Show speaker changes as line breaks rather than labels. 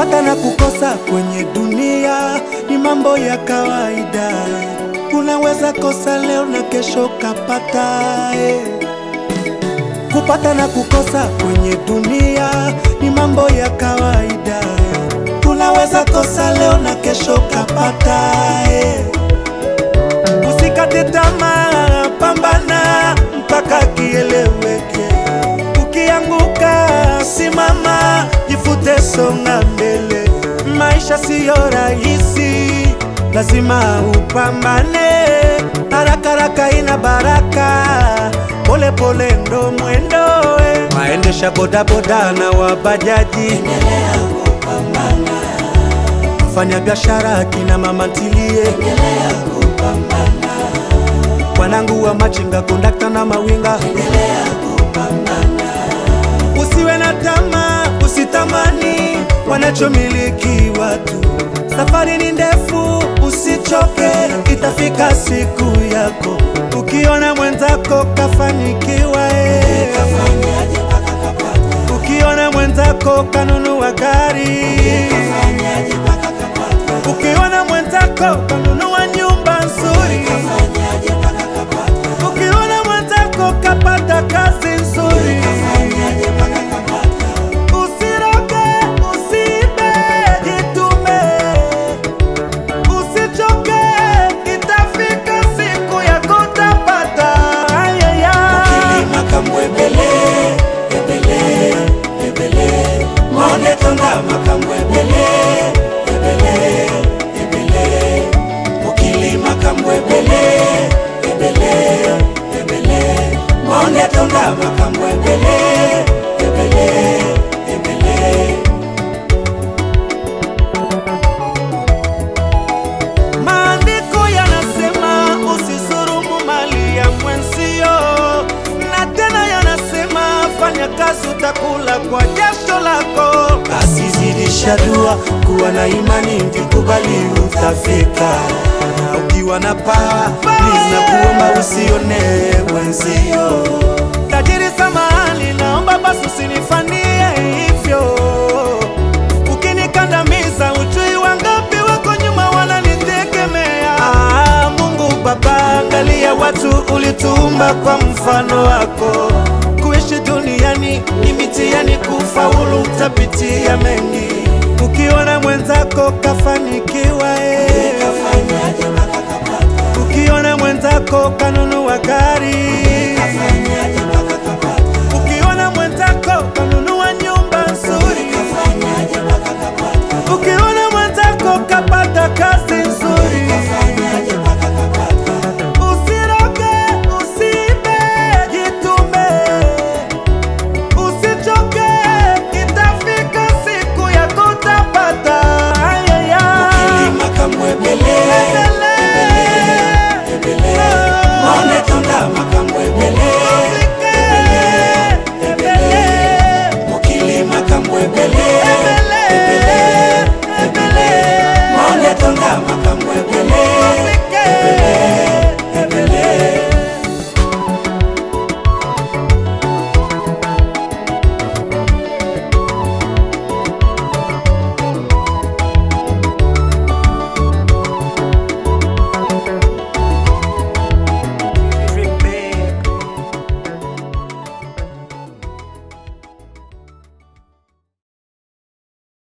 Kupata na kukosa kwenye dunia ni mambo ya kawaida. Unaweza kosa leo na kesho kapata. Kupata na kukosa kwenye dunia ni mambo ya kawaida. Unaweza kosa leo na kesho kapata. Usikate tamaa, pambana mpaka kieleweke. Ukianguka simama, jifute, songa mbele. Maisha siyo rahisi, lazima upambane. Haraka haraka ina baraka, pole pole ndo mwendo. Waendesha boda boda na wabajaji, endelea kupambana. Mfanya biashara kina mama ntilie, endelea kupambana. Wanangu wa machinga, kondakta na mawinga, endelea kupambana. Usiwe na tamaa, usitamani wanachomiliki watu. Safari ni ndefu, usichoke, itafika siku yako. Ukiona mwenzako kafanikiwa, kafanyaje mpaka kapata? Ukiona mwenzako kanunua gari, kafanyaje mpaka kapata? Ukiona mwenzako kanunua nyumba nzuri, kafanyaje mpaka kapata? Ukiona mwenzako kapata kazi nzuri, kafanyaje mpaka kapata? Usiroge, usiibe, jitume, usichoke, itafika siku yako utapata. Ukilima kamwebele, ebele, ebele, mwone tonga makamwebele, ebele, ebele. Ukilima kamwebele, ebele, ebele, mwone tonga makamwebele, ebele, ebele. Maandiko yanasema usisurumu mali ya mwenzio, na tena yanasema fanya kazi utakula kwa jasho lako. Basi zidisha dua, kuwa na imani, ukikubali utafika. Na ukiwa na paa, please na kuomba usione mwenzio tajiri samahani, naomba basi usinifanyie hivyo. Ukinikandamiza ujui wangapi wako nyuma wananitegemea. Mungu Baba, angalia watu ulituumba kwa mfano wako. Kuishi duniani ni mitihani, kufaulu utapitia mengi. Ukiona mwenzako kafanikiwa, kafanyaje mpaka kapata? Ukiona mwenzako kanunua gari,